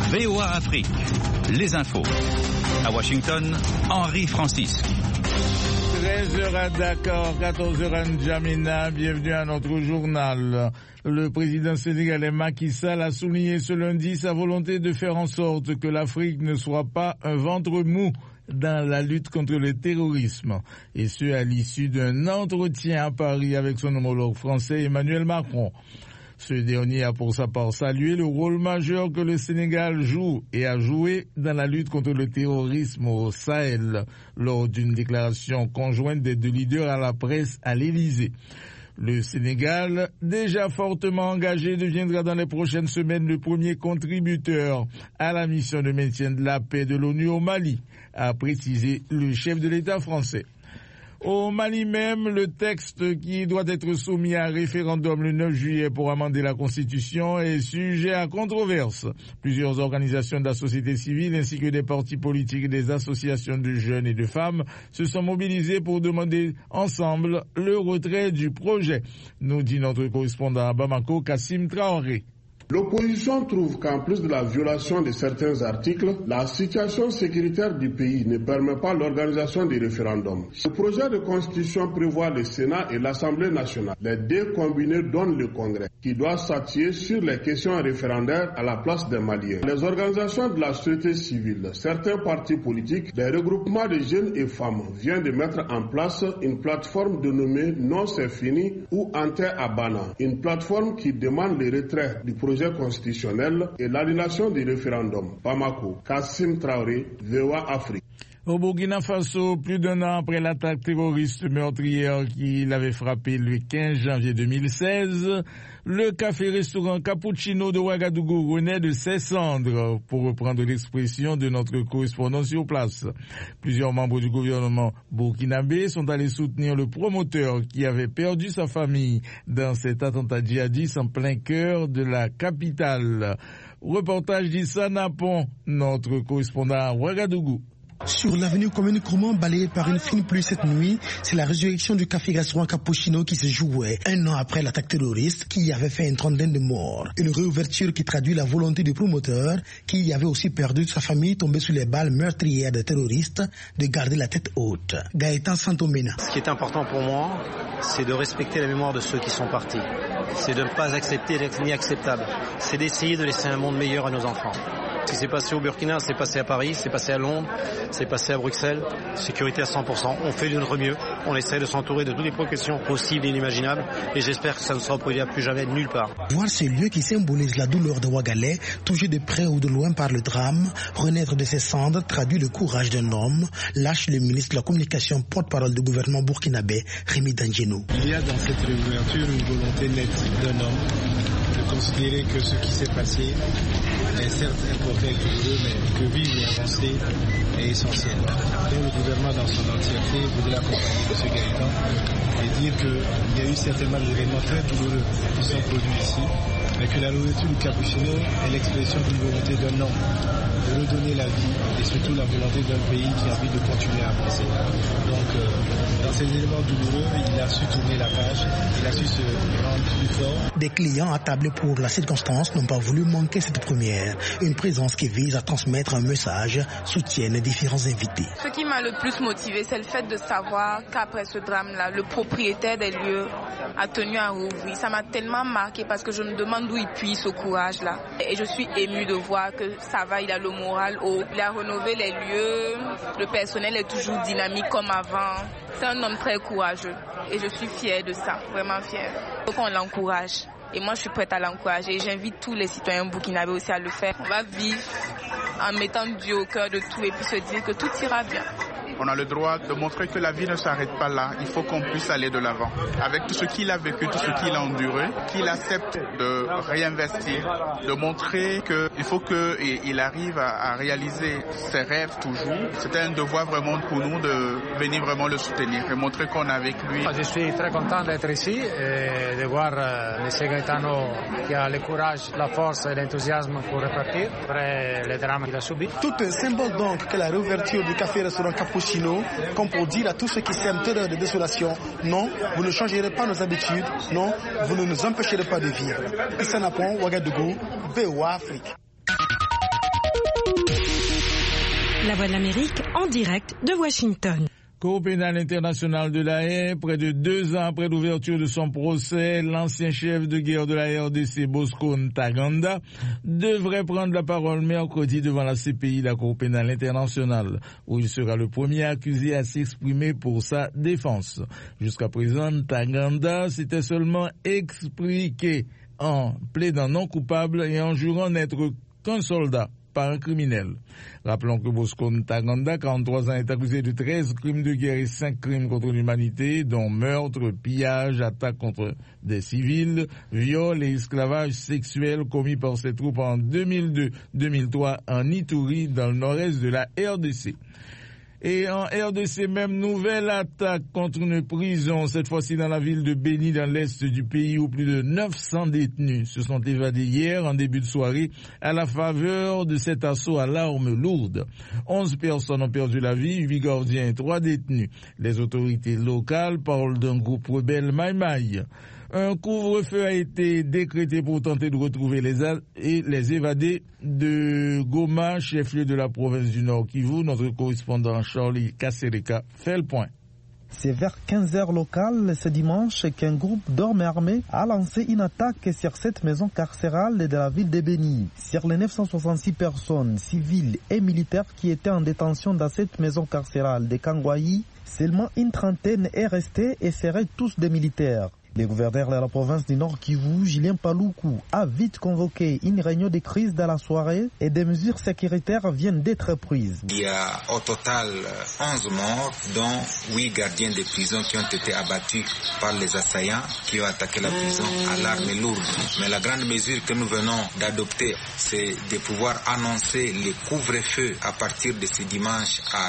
VOA Afrique, les infos. À Washington, Henri Francis. 13h à Dakar, 14h à N'Djamena, bienvenue à notre journal. Le président sénégalais Macky Sall a souligné ce lundi sa volonté de faire en sorte que l'Afrique ne soit pas un ventre mou dans la lutte contre le terrorisme, et ce à l'issue d'un entretien à Paris avec son homologue français Emmanuel Macron. Ce dernier a pour sa part salué le rôle majeur que le Sénégal joue et a joué dans la lutte contre le terrorisme au Sahel lors d'une déclaration conjointe des deux leaders à la presse à l'Élysée. Le Sénégal, déjà fortement engagé, deviendra dans les prochaines semaines le premier contributeur à la mission de maintien de la paix de l'ONU au Mali, a précisé le chef de l'État français. Au Mali même, le texte qui doit être soumis à référendum le 9 juillet pour amender la Constitution est sujet à controverse. Plusieurs organisations de la société civile ainsi que des partis politiques et des associations de jeunes et de femmes se sont mobilisées pour demander ensemble le retrait du projet, nous dit notre correspondant à Bamako, Kassim Traoré. L'opposition trouve qu'en plus de la violation de certains articles, la situation sécuritaire du pays ne permet pas l'organisation des référendums. Ce projet de constitution prévoit le Sénat et l'Assemblée nationale. Les deux combinés donnent le Congrès, qui doit s'attirer sur les questions référendaires à la place des Maliens. Les organisations de la société civile, certains partis politiques, des regroupements de jeunes et femmes viennent de mettre en place une plateforme dénommée Non c'est fini ou Ante Abana, une plateforme qui demande le retrait du projet constitutionnel et l'annulation du référendum. Bamako, Kassim Traoré, VOA Afrique. Au Burkina Faso, plus d'un an après l'attaque terroriste meurtrière qui l'avait frappé le 15 janvier 2016, le café-restaurant Cappuccino de Ouagadougou renaît de ses cendres, pour reprendre l'expression de notre correspondant sur place. Plusieurs membres du gouvernement burkinabé sont allés soutenir le promoteur qui avait perdu sa famille dans cet attentat djihadiste en plein cœur de la capitale. Reportage d'Issa Napon, notre correspondant à Ouagadougou. Sur l'avenue commune couramment balayée par une fine pluie cette nuit, c'est la résurrection du café-restaurant Cappuccino qui se jouait un an après l'attaque terroriste qui avait fait une trentaine de morts. Une réouverture qui traduit la volonté du promoteur, qui avait aussi perdu sa famille tombée sous les balles meurtrières des terroristes, de garder la tête haute. Gaëtan Santomena. Ce qui est important pour moi, c'est de respecter la mémoire de ceux qui sont partis. C'est de ne pas accepter l'inacceptable. C'est d'essayer de laisser un monde meilleur à nos enfants. Ce qui s'est passé au Burkina, c'est passé à Paris, c'est passé à Londres, c'est passé à Bruxelles. Sécurité à 100%. On fait de notre mieux. On essaie de s'entourer de toutes les précautions possibles et inimaginables. Et j'espère que ça ne se reproduira plus jamais nulle part. Voir ce lieu qui symbolise la douleur de Ouagalais, touché de près ou de loin par le drame, renaître de ses cendres traduit le courage d'un homme, lâche le ministre de la Communication, porte-parole du gouvernement burkinabé, Rémi Dangeno. Il y a dans cette réouverture une volonté nette d'un homme de considérer que ce qui s'est passé est certes important et douloureux, mais que vivre et avancer est essentiel. Donc le gouvernement dans son entièreté voudrait accompagner M. Gaëtan et dire qu'il y a eu certainement des événements très douloureux qui sont produits ici, mais que la réouverture du Cappuccino est l'expression d'une volonté d'un homme de redonner la vie et surtout la volonté d'un pays qui a envie de continuer à avancer. Donc dans ces éléments douloureux, il a su tourner la page, il a su se rendre plus fort. Des clients attablés pour la circonstance n'ont pas voulu manquer cette première, une présence qui vise à transmettre un message, soutiennent différents invités. Ce qui m'a le plus motivé, c'est le fait de savoir qu'après ce drame-là, le propriétaire des lieux a tenu à rouvrir. Ça m'a tellement marqué parce que je me demande d'où il puise ce courage-là. Et je suis émue de voir que ça va, il a le moral haut. Il a rénové les lieux, le personnel est toujours dynamique comme avant. C'est un homme très courageux et je suis fière de ça, vraiment fière. Il faut qu'on l'encourage. Et moi, je suis prête à l'encourager et j'invite tous les citoyens burkinabés aussi à le faire. On va vivre en mettant Dieu au cœur de tout et puis se dire que tout ira bien. On a le droit de montrer que la vie ne s'arrête pas là. Il faut qu'on puisse aller de l'avant. Avec tout ce qu'il a vécu, tout ce qu'il a enduré, qu'il accepte de réinvestir, de montrer qu'il faut qu'il arrive à réaliser ses rêves toujours. C'était un devoir vraiment pour nous de venir vraiment le soutenir et montrer qu'on est avec lui. Je suis très content d'être ici et de voir M. Gaetano qui a le courage, la force et l'enthousiasme pour repartir après le drame qu'il a subi. Tout un symbole donc que la réouverture du café-restaurant Cappuccino, comme pour dire à tous ceux qui sèment terreur de désolation, non, vous ne changerez pas nos habitudes, non, vous ne nous empêcherez pas de vivre. Issa Napon, Ouagadougou, VOA Afrique. Voix de l'Amérique en direct de Washington. Cour pénale internationale de La Haye, près de 2 ans après l'ouverture de son procès, l'ancien chef de guerre de la RDC, Bosco Ntaganda, devrait prendre la parole mercredi devant la CPI, la Cour pénale internationale, où il sera le premier accusé à s'exprimer pour sa défense. Jusqu'à présent, Ntaganda s'était seulement expliqué en plaidant non coupable et en jurant n'être qu'un soldat, pas un criminel. Rappelons que Bosco Ntaganda, 43 ans, est accusé de 13 crimes de guerre et 5 crimes contre l'humanité, dont meurtre, pillage, attaque contre des civils, viol et esclavage sexuel commis par ses troupes en 2002-2003 en Ituri, dans le nord-est de la RDC. Et en RDC, même nouvelle attaque contre une prison, cette fois-ci dans la ville de Béni, dans l'est du pays, où plus de 900 détenus se sont évadés hier en début de soirée à la faveur de cet assaut à l'arme lourde. 11 personnes ont perdu la vie, 8 gardiens et 3 détenus. Les autorités locales parlent d'un groupe rebelle Maïmaï. Un couvre-feu a été décrété pour tenter de retrouver les évadés de Goma, chef-lieu de la province du Nord Kivu. Notre correspondant Charlie Kasereka fait le point. C'est vers 15h locales ce dimanche qu'un groupe d'hommes armés a lancé une attaque sur cette maison carcérale de la ville de Béni. Sur les 966 personnes civiles et militaires qui étaient en détention dans cette maison carcérale de Kangwayi, seulement une trentaine est restée et seraient tous des militaires. Le gouverneur de la province du Nord Kivu, Julien Paluku, a vite convoqué une réunion de crise dans la soirée et des mesures sécuritaires viennent d'être prises. Il y a au total 11 morts, dont 8 gardiens de prison qui ont été abattus par les assaillants qui ont attaqué la prison à l'arme lourde. Mais la grande mesure que nous venons d'adopter, c'est de pouvoir annoncer le couvre-feu à partir de ce dimanche à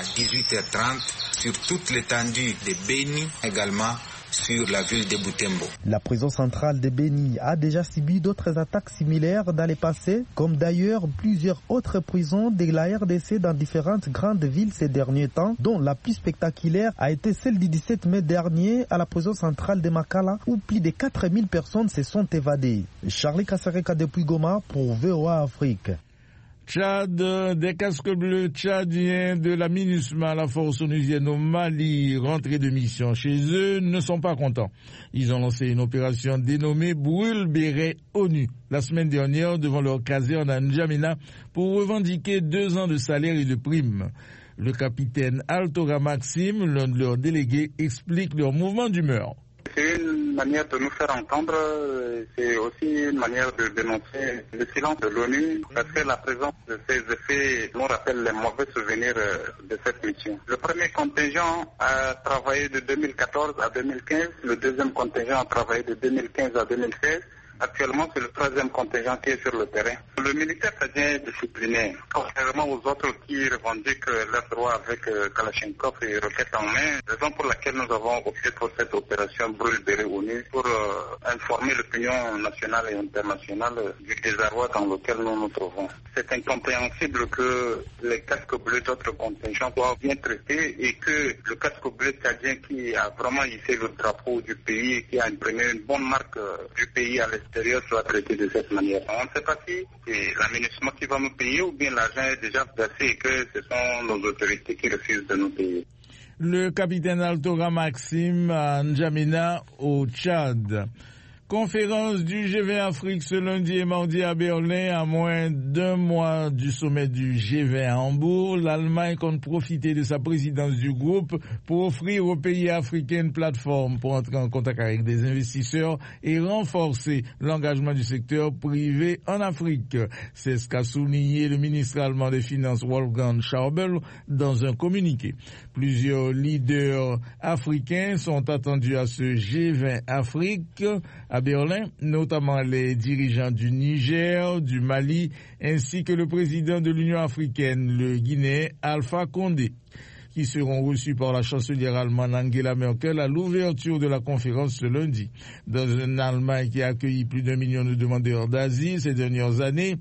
18h30 sur toute l'étendue de Béni, également sur la ville de Butembo. La prison centrale de Béni a déjà subi d'autres attaques similaires dans le passé, comme d'ailleurs plusieurs autres prisons de la RDC dans différentes grandes villes ces derniers temps, dont la plus spectaculaire a été celle du 17 mai dernier à la prison centrale de Makala, où plus de 4000 personnes se sont évadées. Charlie Kasereka depuis Goma pour VOA Afrique. Tchad, des casques bleus tchadiens de la MINUSMA, la force onusienne au Mali, rentrés de mission chez eux, ne sont pas contents. Ils ont lancé une opération dénommée Brûle-Béret ONU la semaine dernière devant leur caserne à N'Djamena pour revendiquer 2 ans de salaire et de primes. Le capitaine Altora Maxime, l'un de leurs délégués, explique leur mouvement d'humeur. C'est une manière de nous faire entendre, c'est aussi une manière de dénoncer le silence de l'ONU, parce que la présence de ces effets nous rappelle les mauvais souvenirs de cette mission. Le premier contingent a travaillé de 2014 à 2015, le deuxième contingent a travaillé de 2015 à 2016. Actuellement, c'est le 3e contingent qui est sur le terrain. Le militaire tchadien est discipliné, contrairement aux autres qui revendiquent leurs droits avec Kalachnikov et roquettes en main, raison pour laquelle nous avons opté pour cette opération Brûle-Béret ONU pour informer l'opinion nationale et internationale du désarroi dans lequel nous nous trouvons. C'est incompréhensible que les casques bleus d'autres contingents soient bien traités et que le casque bleu tchadien qui a vraiment hissé le drapeau du pays, qui a imprimé une bonne marque du pays à l'extérieur soit traité de cette manière. On ne sait pas si c'est la MINUSMA qui va nous payer ou bien l'argent est déjà versé et que ce sont nos autorités qui refusent de nous payer. Le capitaine Altora Maxime à N'Djamena au Tchad. Conférence du G20 Afrique ce lundi et mardi à Berlin, à moins d'1 mois du sommet du G20 à Hambourg. L'Allemagne compte profiter de sa présidence du groupe pour offrir aux pays africains une plateforme pour entrer en contact avec des investisseurs et renforcer l'engagement du secteur privé en Afrique. C'est ce qu'a souligné le ministre allemand des Finances Wolfgang Schäuble dans un communiqué. Plusieurs leaders africains sont attendus à ce G20 Afrique à Berlin, notamment les dirigeants du Niger, du Mali, ainsi que le président de l'Union africaine, le Guinéen Alpha Condé, qui seront reçus par la chancelière allemande Angela Merkel à l'ouverture de la conférence ce lundi. Dans une Allemagne qui a accueilli plus d'1 million de demandeurs d'asile ces dernières années,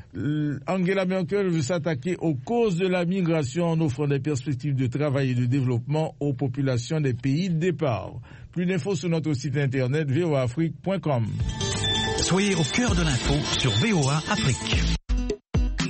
Angela Merkel veut s'attaquer aux causes de la migration en offrant des perspectives de travail et de développement aux populations des pays de départ. Plus d'infos sur notre site internet voaafrique.com. Soyez au cœur de l'info sur VOA Afrique.